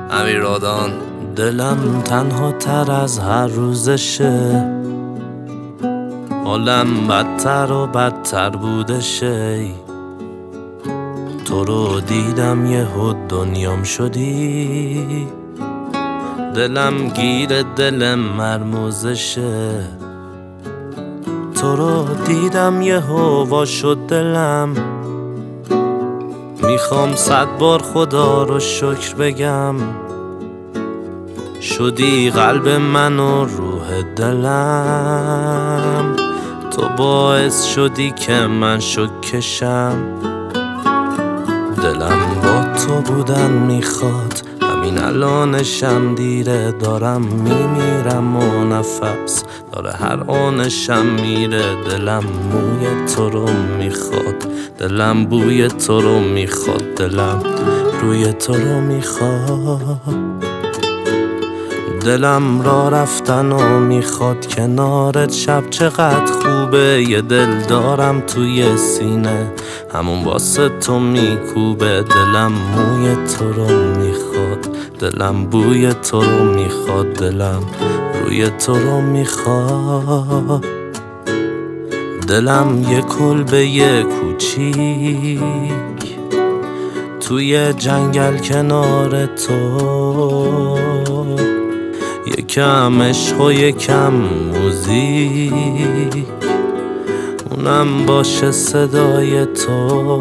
امیرادان. دلم تنها تر از هر روزشه، حالم بدتر و بدتر بودشه. تو رو دیدم یهو دنیام شدی، دلم گیر دل مرموزشه. تو رو دیدم یهو وا شد دلم، میخوام 100 بار خدا رو شکر بگم. شدی قلب من و روح دلم، تو باعث شدی که من شکشم. دلم با تو بودن میخواد، همین الانشم دیره. دارم میمیرم و نفس داره هر آنشم میره. دلم موی تو رو میخواد، دلم بوی تو رو میخواد، دلم روی تو رو میخواد. دلم را رفتن و میخواد کنارت، شب چقدر خوبه. یه دل دارم توی سینه، همون واسه تو میکوبه. دلم موی تو رو میخواد، دلم بوی تو رو میخواد، دلم روی تو رو میخواد. دلم یه کلبه کوچیک توی جنگل کنار تو، یکم عشق و یکم موزیک، اونم باشه صدای تو.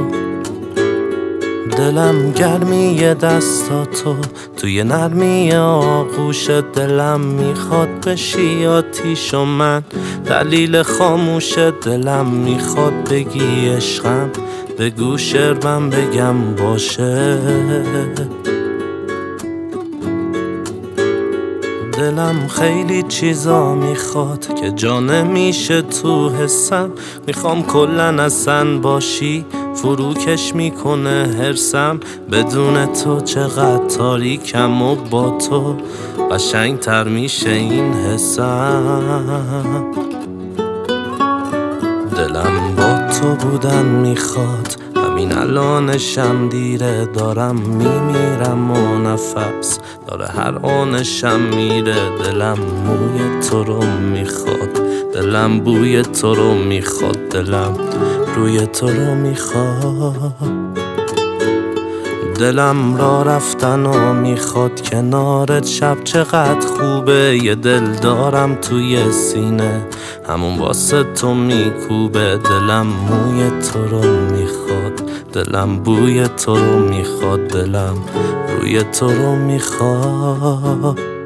دلم گرمی دستاتو توی نرمی آغوش. دلم میخواد بشی آتیش و من دلیل خاموش. دلم میخواد بگی عشقم، بگو شعرم بگم باشه. دلم خیلی چیزا میخواد که جا نمیشه تو حسم. میخوام کلن اصلا باشی، فروکش میکنه حرسم. بدون تو چقدر تاریکم و با تو قشنگ تر میشه این حسم. دلم با تو بودن میخواد، همین الانشم دیره. دارم میمیرم و نفس داره هر آنشم میره. دلم موی تو رو میخواد، دلم بوی تو رو میخواد، دلم روی تو رو میخواد. دلم را رفتن و میخواد کنارت، شب چقدر خوبه. یه دل دارم توی سینه، همون واسه تو میکوبه. دلم موی تو رو میخواد، دلم بوی تو رو میخواد، دلم روی تو رو میخواد.